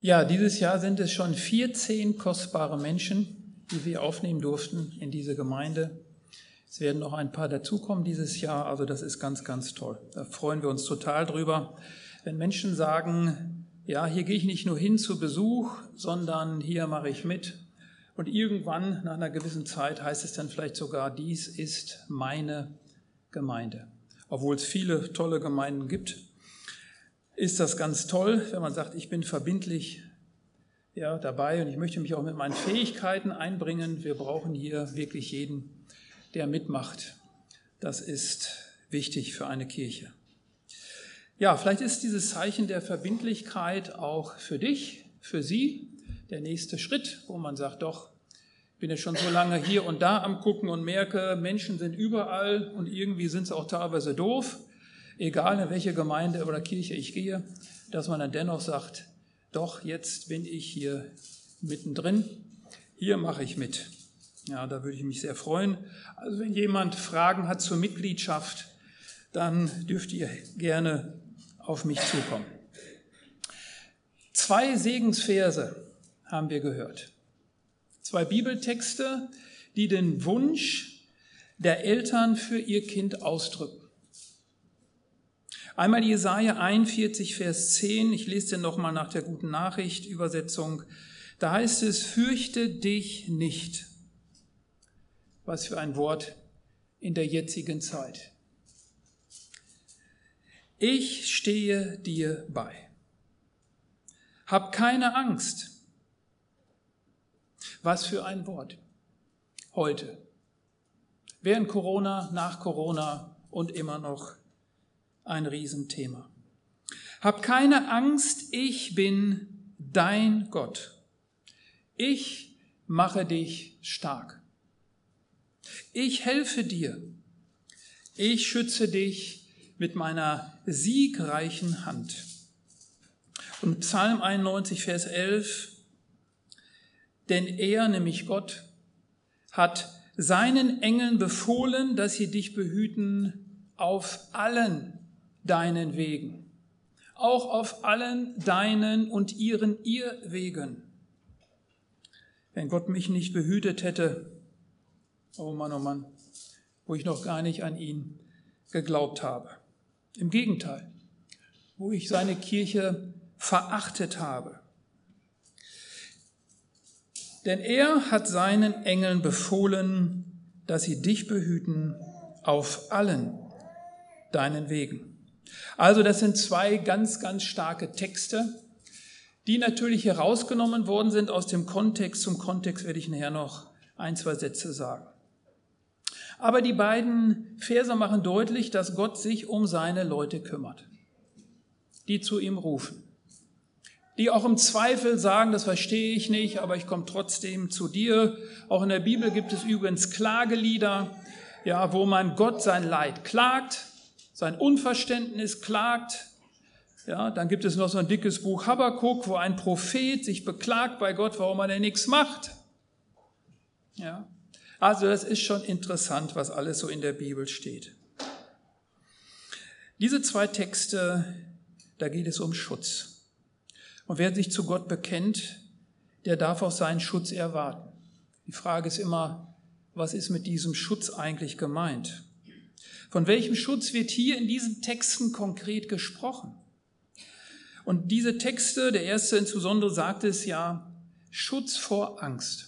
Ja, dieses Jahr sind es schon 14 kostbare Menschen, die wir aufnehmen durften in diese Gemeinde. Es werden noch ein paar dazukommen dieses Jahr, also das ist ganz, ganz toll. Da freuen wir uns total drüber, wenn Menschen sagen, ja, hier gehe ich nicht nur hin zu Besuch, sondern hier mache ich mit. Und irgendwann, nach einer gewissen Zeit, heißt es dann vielleicht sogar, dies ist meine Gemeinde. Obwohl es viele tolle Gemeinden gibt, ist das ganz toll, wenn man sagt, ich bin verbindlich dabei und ich möchte mich auch mit meinen Fähigkeiten einbringen. Wir brauchen hier wirklich jeden, der mitmacht. Das ist wichtig für eine Kirche. Ja, vielleicht ist dieses Zeichen der Verbindlichkeit auch für dich, für Sie, der nächste Schritt, wo man sagt, doch, ich bin ja schon so lange hier und da am Gucken und merke, Menschen sind überall und irgendwie sind sie auch teilweise doof, egal in welche Gemeinde oder Kirche ich gehe, dass man dann dennoch sagt, doch, jetzt bin ich hier mittendrin, hier mache ich mit. Ja, da würde ich mich sehr freuen. Also wenn jemand Fragen hat zur Mitgliedschaft, dann dürft ihr gerne auf mich zukommen. 2 Segensverse haben wir gehört. 2 Bibeltexte, die den Wunsch der Eltern für ihr Kind ausdrücken. Einmal Jesaja 41, Vers 10, ich lese den nochmal nach der Guten Nachricht, Übersetzung. Da heißt es, fürchte dich nicht. Was für ein Wort in der jetzigen Zeit. Ich stehe dir bei. Hab keine Angst. Was für ein Wort. Heute. Während Corona, nach Corona und immer noch ein Riesenthema. Hab keine Angst, ich bin dein Gott. Ich mache dich stark. Ich helfe dir. Ich schütze dich mit meiner siegreichen Hand. Und Psalm 91, Vers 11, denn er, nämlich Gott, hat seinen Engeln befohlen, dass sie dich behüten auf allen deinen Wegen, auch auf allen deinen und ihren Irrwegen. Wenn Gott mich nicht behütet hätte, oh Mann, wo ich noch gar nicht an ihn geglaubt habe. Im Gegenteil, wo ich seine Kirche verachtet habe. Denn er hat seinen Engeln befohlen, dass sie dich behüten auf allen deinen Wegen. Also das sind 2 ganz, ganz starke Texte, die natürlich herausgenommen worden sind aus dem Kontext. Zum Kontext werde ich nachher noch 1, 2 Sätze sagen. Aber die beiden Verse machen deutlich, dass Gott sich um seine Leute kümmert, die zu ihm rufen, die auch im Zweifel sagen, das verstehe ich nicht, aber ich komme trotzdem zu dir. Auch in der Bibel gibt es übrigens Klagelieder, ja, wo man Gott sein Leid klagt, sein Unverständnis klagt. Ja, dann gibt es noch so ein dickes Buch Habakuk, wo ein Prophet sich beklagt bei Gott, warum er denn nichts macht. Ja, also das ist schon interessant, was alles so in der Bibel steht. Diese 2 Texte, da geht es um Schutz. Und wer sich zu Gott bekennt, der darf auch seinen Schutz erwarten. Die Frage ist immer, was ist mit diesem Schutz eigentlich gemeint? Von welchem Schutz wird hier in diesen Texten konkret gesprochen? Und diese Texte, der erste insbesondere sagt es ja, Schutz vor Angst.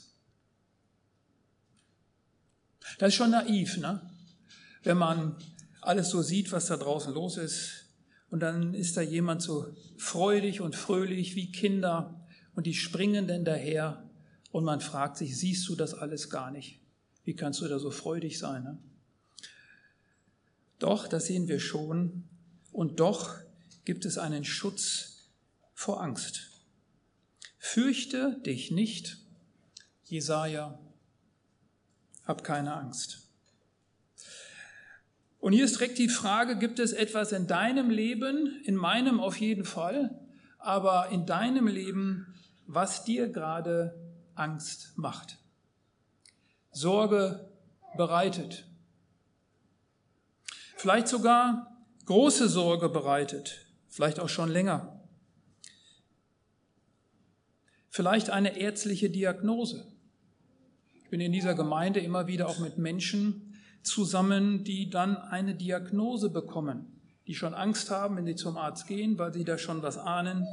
Das ist schon naiv, ne? Wenn man alles so sieht, was da draußen los ist. Und dann ist da jemand so freudig und fröhlich wie Kinder und die springen denn daher und man fragt sich, siehst du das alles gar nicht? Wie kannst du da so freudig sein? Ne? Doch, das sehen wir schon. Und doch gibt es einen Schutz vor Angst. Fürchte dich nicht, Jesaja, hab keine Angst. Und hier ist direkt die Frage, gibt es etwas in deinem Leben, in meinem auf jeden Fall, aber in deinem Leben, was dir gerade Angst macht, Sorge bereitet, vielleicht sogar große Sorge bereitet, vielleicht auch schon länger. Vielleicht eine ärztliche Diagnose. Ich bin in dieser Gemeinde immer wieder auch mit Menschen zusammen, die dann eine Diagnose bekommen, die schon Angst haben, wenn sie zum Arzt gehen, weil sie da schon was ahnen.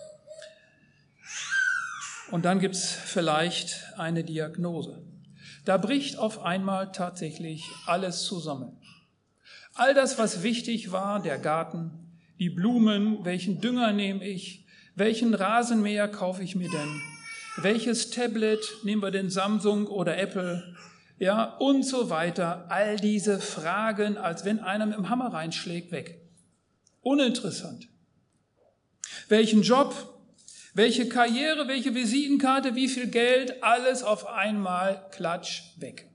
Und dann gibt es vielleicht eine Diagnose. Da bricht auf einmal tatsächlich alles zusammen. All das, was wichtig war, der Garten, die Blumen, welchen Dünger nehme ich, welchen Rasenmäher kaufe ich mir denn, welches Tablet, nehmen wir denn Samsung oder Apple, ja, und so weiter. All diese Fragen, als wenn einer mit dem Hammer reinschlägt, weg. Uninteressant. Welchen Job, welche Karriere, welche Visitenkarte, wie viel Geld, alles auf einmal klatsch weg.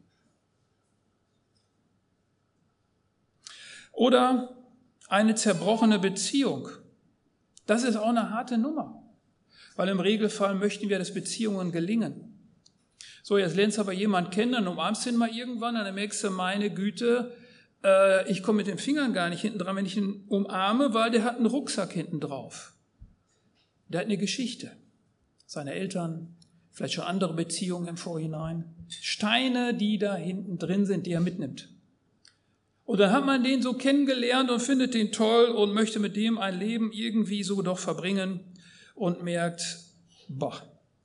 Oder eine zerbrochene Beziehung. Das ist auch eine harte Nummer, weil im Regelfall möchten wir, dass Beziehungen gelingen. So, jetzt lernst du aber jemanden kennen, dann umarmst du ihn mal irgendwann, dann merkst du, meine Güte, ich komme mit den Fingern gar nicht hinten dran, wenn ich ihn umarme, weil der hat einen Rucksack hinten drauf. Der hat eine Geschichte. Seine Eltern, vielleicht schon andere Beziehungen im Vorhinein. Steine, die da hinten drin sind, die er mitnimmt. Und dann hat man den so kennengelernt und findet den toll und möchte mit dem ein Leben irgendwie so doch verbringen und merkt, boah,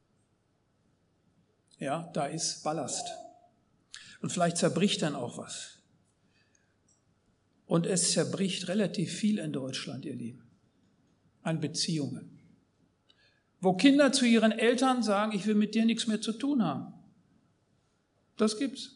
ja, da ist Ballast. Und vielleicht zerbricht dann auch was. Und es zerbricht relativ viel in Deutschland, ihr Lieben, an Beziehungen. Wo Kinder zu ihren Eltern sagen, ich will mit dir nichts mehr zu tun haben. Das gibt's.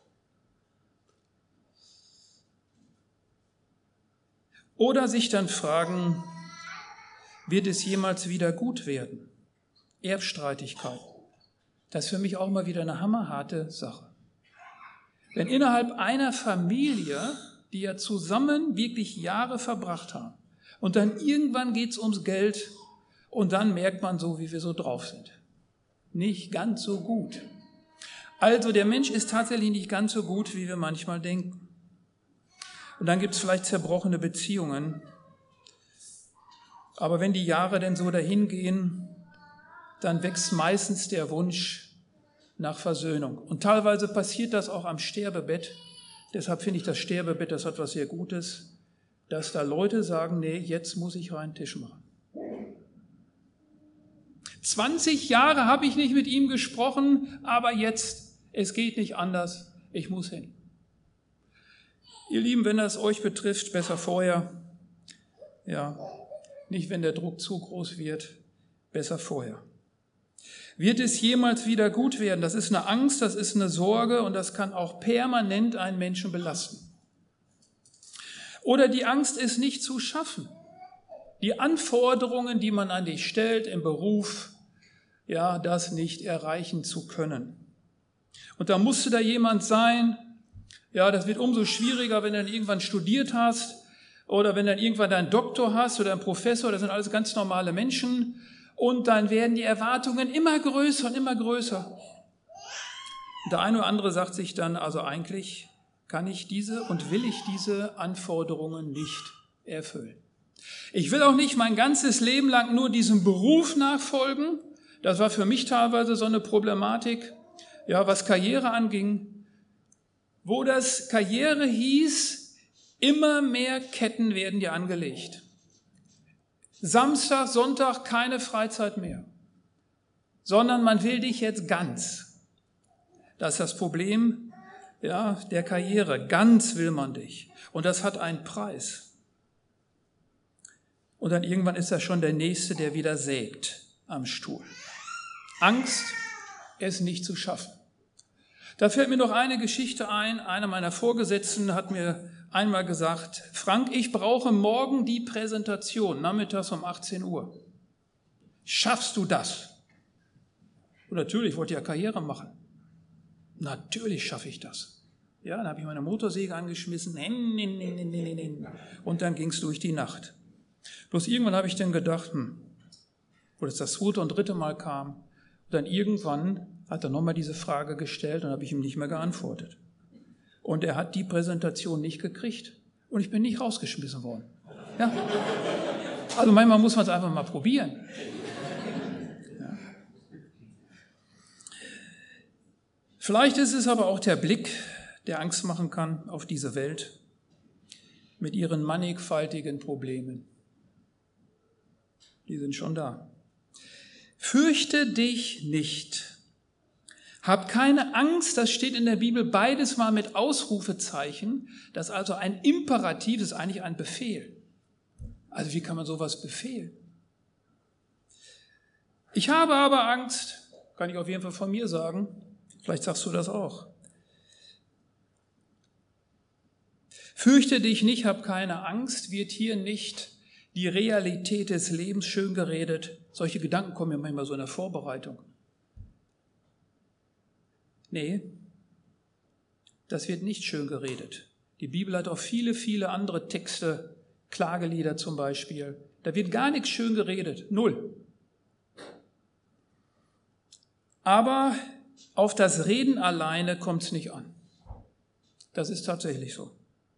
Oder sich dann fragen, wird es jemals wieder gut werden? Erbstreitigkeit. Das ist für mich auch mal wieder eine hammerharte Sache. Wenn innerhalb einer Familie, die ja zusammen wirklich Jahre verbracht haben, und dann irgendwann geht es ums Geld, und dann merkt man so, wie wir so drauf sind. Nicht ganz so gut. Also der Mensch ist tatsächlich nicht ganz so gut, wie wir manchmal denken. Und dann gibt es vielleicht zerbrochene Beziehungen. Aber wenn die Jahre denn so dahin gehen, dann wächst meistens der Wunsch nach Versöhnung. Und teilweise passiert das auch am Sterbebett. Deshalb finde ich das Sterbebett, das hat was sehr Gutes, dass da Leute sagen, nee, jetzt muss ich reinen Tisch machen. 20 Jahre habe ich nicht mit ihm gesprochen, aber jetzt, es geht nicht anders, ich muss hin. Ihr Lieben, wenn das euch betrifft, besser vorher. Ja, nicht wenn der Druck zu groß wird, besser vorher. Wird es jemals wieder gut werden? Das ist eine Angst, das ist eine Sorge und das kann auch permanent einen Menschen belasten. Oder die Angst ist nicht zu schaffen. Die Anforderungen, die man an dich stellt im Beruf, ja, das nicht erreichen zu können. Und da musste da jemand sein, ja, das wird umso schwieriger, wenn du dann irgendwann studiert hast oder wenn du dann irgendwann deinen Doktor hast oder einen Professor, das sind alles ganz normale Menschen und dann werden die Erwartungen immer größer und immer größer. Und der eine oder andere sagt sich dann, also eigentlich kann ich diese und will ich diese Anforderungen nicht erfüllen. Ich will auch nicht mein ganzes Leben lang nur diesem Beruf nachfolgen. Das war für mich teilweise so eine Problematik, ja, was Karriere anging, wo das Karriere hieß, immer mehr Ketten werden dir angelegt. Samstag, Sonntag keine Freizeit mehr, sondern man will dich jetzt ganz. Das ist das Problem, ja, der Karriere. Ganz will man dich. Und das hat einen Preis. Und dann irgendwann ist da schon der Nächste, der wieder sägt am Stuhl. Angst, es nicht zu schaffen. Da fällt mir noch eine Geschichte ein. Einer meiner Vorgesetzten hat mir einmal gesagt, Frank, ich brauche morgen die Präsentation, nachmittags um 18 Uhr. Schaffst du das? Und natürlich, ich wollte ja Karriere machen. Natürlich schaffe ich das. Ja, dann habe ich meine Motorsäge angeschmissen. Und dann ging es durch die Nacht. Bloß irgendwann habe ich dann gedacht, wo das 2. und 3. Mal kam, und dann irgendwann hat er nochmal diese Frage gestellt und habe ich ihm nicht mehr geantwortet. Und er hat die Präsentation nicht gekriegt und ich bin nicht rausgeschmissen worden. Ja. Also manchmal muss man es einfach mal probieren. Ja. Vielleicht ist es aber auch der Blick, der Angst machen kann auf diese Welt mit ihren mannigfaltigen Problemen. Die sind schon da. Fürchte dich nicht. Hab keine Angst, das steht in der Bibel beides mal mit Ausrufezeichen. Das ist also ein Imperativ, das ist eigentlich ein Befehl. Also wie kann man sowas befehlen? Ich habe aber Angst, kann ich auf jeden Fall von mir sagen. Vielleicht sagst du das auch. Fürchte dich nicht, hab keine Angst, wird hier nicht die Realität des Lebens schön geredet. Solche Gedanken kommen ja manchmal so in der Vorbereitung. Nee, das wird nicht schön geredet. Die Bibel hat auch viele, viele andere Texte, Klagelieder zum Beispiel. Da wird gar nichts schön geredet, null. Aber auf das Reden alleine kommt es nicht an. Das ist tatsächlich so.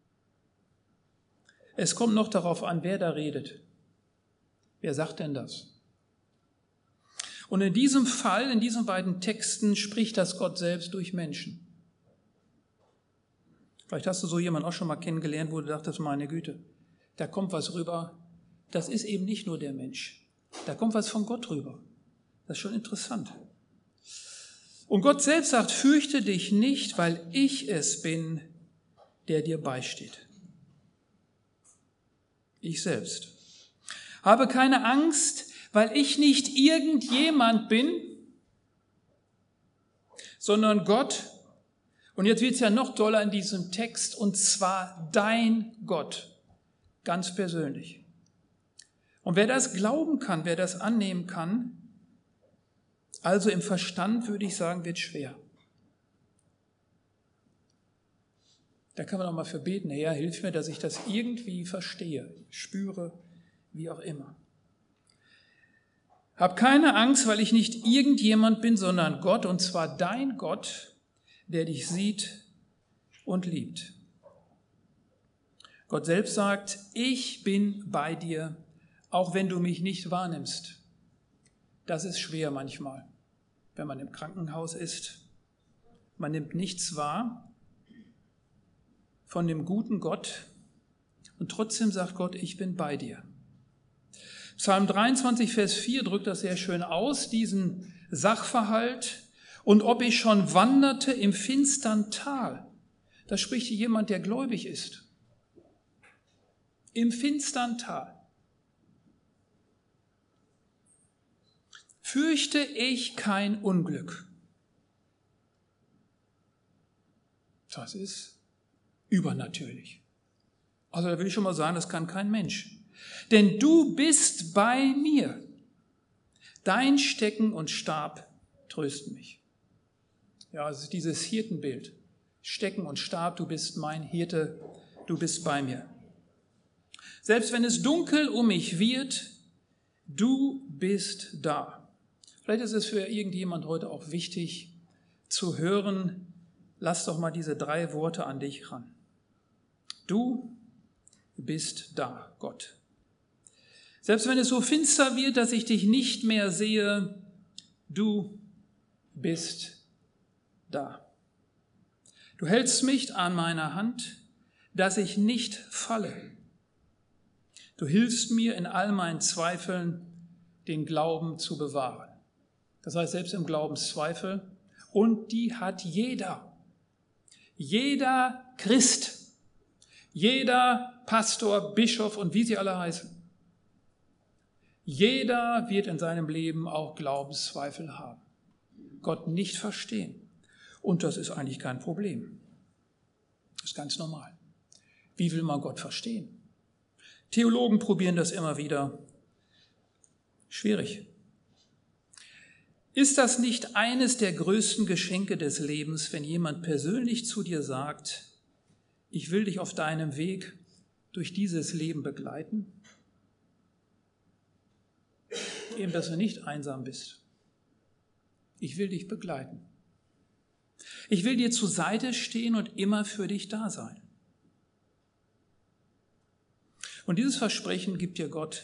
Es kommt noch darauf an, wer da redet. Wer sagt denn das? Und in diesem Fall, in diesen beiden Texten, spricht das Gott selbst durch Menschen. Vielleicht hast du so jemanden auch schon mal kennengelernt, wo du dachtest, meine Güte, da kommt was rüber. Das ist eben nicht nur der Mensch. Da kommt was von Gott rüber. Das ist schon interessant. Und Gott selbst sagt, fürchte dich nicht, weil ich es bin, der dir beisteht. Ich selbst. Habe keine Angst, weil ich nicht irgendjemand bin, sondern Gott. Und jetzt wird es ja noch toller in diesem Text, und zwar dein Gott, ganz persönlich. Und wer das glauben kann, wer das annehmen kann, also im Verstand würde ich sagen, wird schwer. Da kann man auch mal für beten, Herr, hilf mir, dass ich das irgendwie verstehe, spüre, wie auch immer. Hab keine Angst, weil ich nicht irgendjemand bin, sondern Gott, und zwar dein Gott, der dich sieht und liebt. Gott selbst sagt, ich bin bei dir, auch wenn du mich nicht wahrnimmst. Das ist schwer manchmal, wenn man im Krankenhaus ist. Man nimmt nichts wahr von dem guten Gott und trotzdem sagt Gott, ich bin bei dir. Psalm 23, Vers 4 drückt das sehr schön aus, diesen Sachverhalt. Und ob ich schon wanderte im finstern Tal, da spricht hier jemand, der gläubig ist. Im finstern Tal. Fürchte ich kein Unglück. Das ist übernatürlich. Also da will ich schon mal sagen, das kann kein Mensch. Denn du bist bei mir. Dein Stecken und Stab trösten mich. Ja, es ist dieses Hirtenbild. Stecken und Stab, du bist mein Hirte, du bist bei mir. Selbst wenn es dunkel um mich wird, du bist da. Vielleicht ist es für irgendjemand heute auch wichtig zu hören, lass doch mal diese 3 Worte an dich ran. Du bist da, Gott. Selbst wenn es so finster wird, dass ich dich nicht mehr sehe, du bist da. Du hältst mich an meiner Hand, dass ich nicht falle. Du hilfst mir in all meinen Zweifeln, den Glauben zu bewahren. Das heißt, selbst im Glaubenszweifel, und die hat jeder. Jeder Christ, jeder Pastor, Bischof und wie sie alle heißen. Jeder wird in seinem Leben auch Glaubenszweifel haben, Gott nicht verstehen. Und das ist eigentlich kein Problem. Das ist ganz normal. Wie will man Gott verstehen? Theologen probieren das immer wieder. Schwierig. Ist das nicht eines der größten Geschenke des Lebens, wenn jemand persönlich zu dir sagt, ich will dich auf deinem Weg durch dieses Leben begleiten? Eben, dass du nicht einsam bist. Ich will dich begleiten. Ich will dir zur Seite stehen und immer für dich da sein. Und dieses Versprechen gibt dir Gott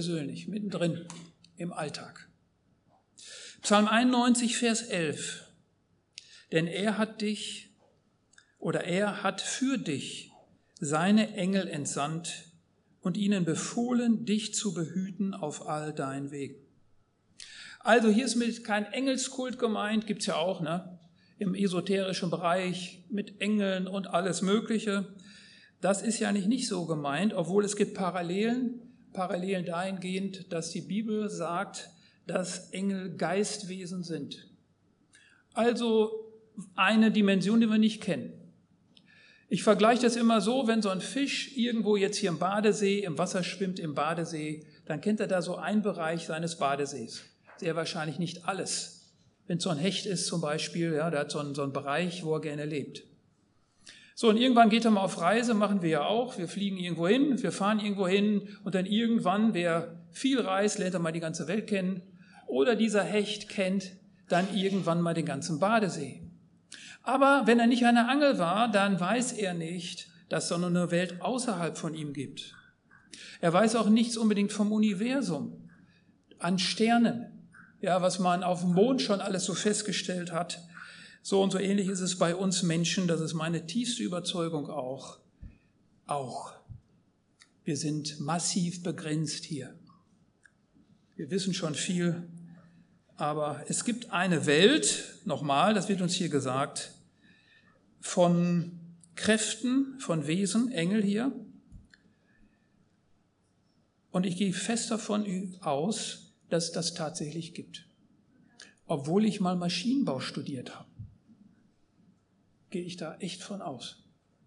höchstpersönlich, mittendrin im Alltag. Psalm 91, Vers 11. denn er hat für dich seine Engel entsandt und ihnen befohlen, dich zu behüten auf all deinen Wegen. Also hier ist mit kein Engelskult gemeint, gibt's ja auch, ne? Im esoterischen Bereich mit Engeln und alles Mögliche. Das ist ja nicht so gemeint, obwohl es gibt Parallelen dahingehend, dass die Bibel sagt, dass Engel Geistwesen sind. Also eine Dimension, die wir nicht kennen. Ich vergleiche das immer so, wenn so ein Fisch irgendwo jetzt hier im Badesee, im Wasser schwimmt, im Badesee, dann kennt er da so einen Bereich seines Badesees. Sehr wahrscheinlich nicht alles. Wenn es so ein Hecht ist zum Beispiel, ja, der hat so einen Bereich, wo er gerne lebt. So, und irgendwann geht er mal auf Reise, machen wir ja auch. Wir fliegen irgendwo hin, wir fahren irgendwo hin und dann irgendwann, wer viel reist, lernt er mal die ganze Welt kennen. Oder dieser Hecht kennt dann irgendwann mal den ganzen Badesee. Aber wenn er nicht an der Angel war, dann weiß er nicht, dass es noch eine Welt außerhalb von ihm gibt. Er weiß auch nichts unbedingt vom Universum, an Sternen, ja, was man auf dem Mond schon alles so festgestellt hat. So und so ähnlich ist es bei uns Menschen, das ist meine tiefste Überzeugung auch. Wir sind massiv begrenzt hier. Wir wissen schon viel, aber es gibt eine Welt, nochmal, das wird uns hier gesagt, von Kräften, von Wesen, Engel hier. Und ich gehe fest davon aus, dass es das tatsächlich gibt. Obwohl ich mal Maschinenbau studiert habe, gehe ich da echt von aus.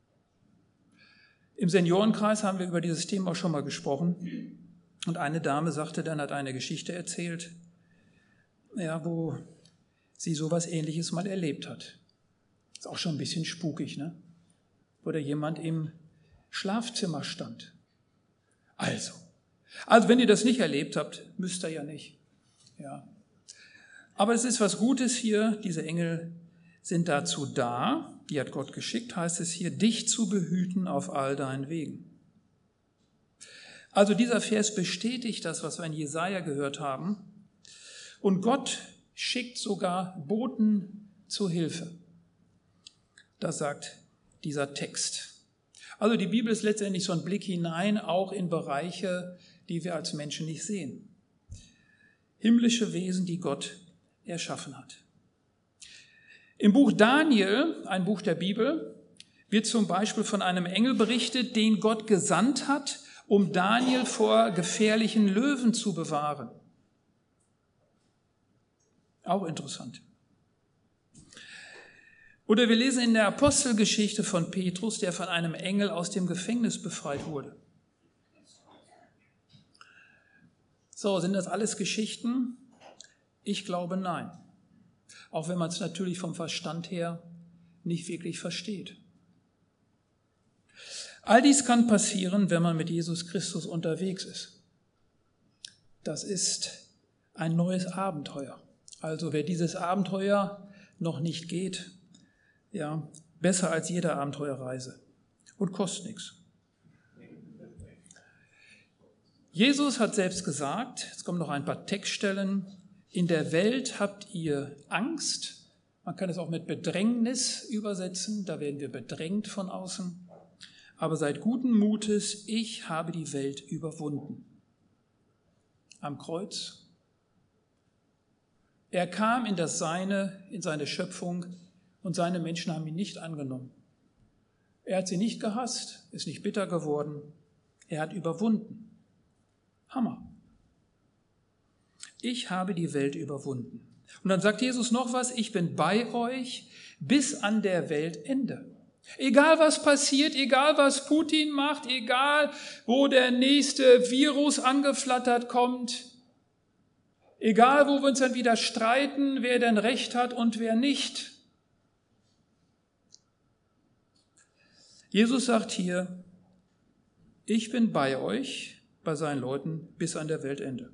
Im Seniorenkreis haben wir über dieses Thema schon mal gesprochen. Und eine Dame sagte dann, hat eine Geschichte erzählt, ja, wo sie sowas Ähnliches mal erlebt hat. Ist auch schon ein bisschen spukig, ne? Wo da jemand im Schlafzimmer stand. Also wenn ihr das nicht erlebt habt, müsst ihr ja nicht. Ja. Aber es ist was Gutes hier. Diese Engel sind dazu da, die hat Gott geschickt, heißt es hier, dich zu behüten auf all deinen Wegen. Also dieser Vers bestätigt das, was wir in Jesaja gehört haben. Und Gott schickt sogar Boten zur Hilfe. Das sagt dieser Text. Also die Bibel ist letztendlich so ein Blick hinein, auch in Bereiche, die wir als Menschen nicht sehen. Himmlische Wesen, die Gott erschaffen hat. Im Buch Daniel, ein Buch der Bibel, wird zum Beispiel von einem Engel berichtet, den Gott gesandt hat, um Daniel vor gefährlichen Löwen zu bewahren. Auch interessant. Oder wir lesen in der Apostelgeschichte von Petrus, der von einem Engel aus dem Gefängnis befreit wurde. So, sind das alles Geschichten? Ich glaube, nein. Auch wenn man es natürlich vom Verstand her nicht wirklich versteht. All dies kann passieren, wenn man mit Jesus Christus unterwegs ist. Das ist ein neues Abenteuer. Also wer dieses Abenteuer noch nicht geht, ja, besser als jede Abenteuerreise und kostet nichts. Jesus hat selbst gesagt, jetzt kommen noch ein paar Textstellen, in der Welt habt ihr Angst, man kann es auch mit Bedrängnis übersetzen, da werden wir bedrängt von außen, aber seid guten Mutes, ich habe die Welt überwunden. Am Kreuz. Er kam in das Seine, in seine Schöpfung und seine Menschen haben ihn nicht angenommen. Er hat sie nicht gehasst, ist nicht bitter geworden, er hat überwunden. Hammer. Ich habe die Welt überwunden. Und dann sagt Jesus noch was, ich bin bei euch bis an der Weltende. Egal was passiert, egal was Putin macht, egal wo der nächste Virus angeflattert kommt, egal wo wir uns dann wieder streiten, wer denn Recht hat und wer nicht. Jesus sagt hier, ich bin bei euch, bei seinen Leuten, bis an der Weltende.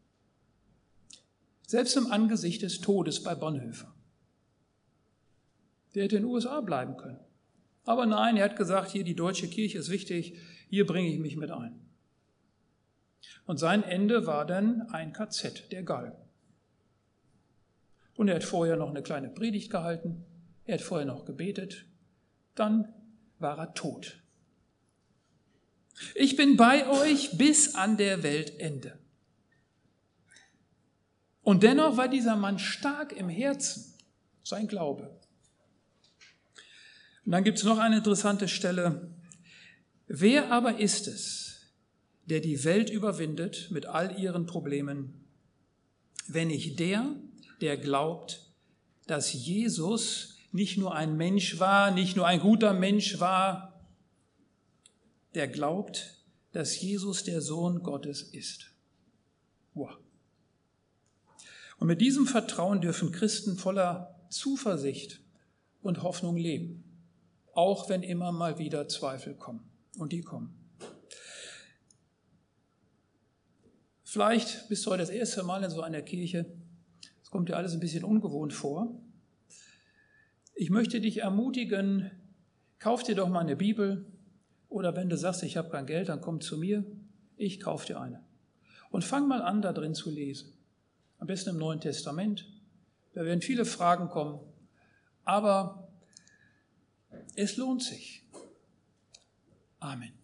Selbst im Angesicht des Todes bei Bonhoeffer. Der hätte in den USA bleiben können. Aber nein, er hat gesagt, hier die deutsche Kirche ist wichtig, hier bringe ich mich mit ein. Und sein Ende war dann ein KZ, der Galgen. Und er hat vorher noch eine kleine Predigt gehalten. Er hat vorher noch gebetet. Dann war er tot. Ich bin bei euch bis an der Weltende. Und dennoch war dieser Mann stark im Herzen, sein Glaube. Und dann gibt es noch eine interessante Stelle. Wer aber ist es, der die Welt überwindet mit all ihren Problemen, wenn nicht der, der glaubt, dass Jesus nicht nur ein Mensch war, nicht nur ein guter Mensch war, der glaubt, dass Jesus der Sohn Gottes ist. Wow. Und mit diesem Vertrauen dürfen Christen voller Zuversicht und Hoffnung leben, auch wenn immer mal wieder Zweifel kommen. Und die kommen. Vielleicht bist du heute das erste Mal in so einer Kirche. Es kommt dir alles ein bisschen ungewohnt vor. Ich möchte dich ermutigen, kauf dir doch mal eine Bibel. Oder wenn du sagst, ich habe kein Geld, dann komm zu mir, ich kaufe dir eine. Und fang mal an, da drin zu lesen. Am besten im Neuen Testament. Da werden viele Fragen kommen. Aber es lohnt sich. Amen.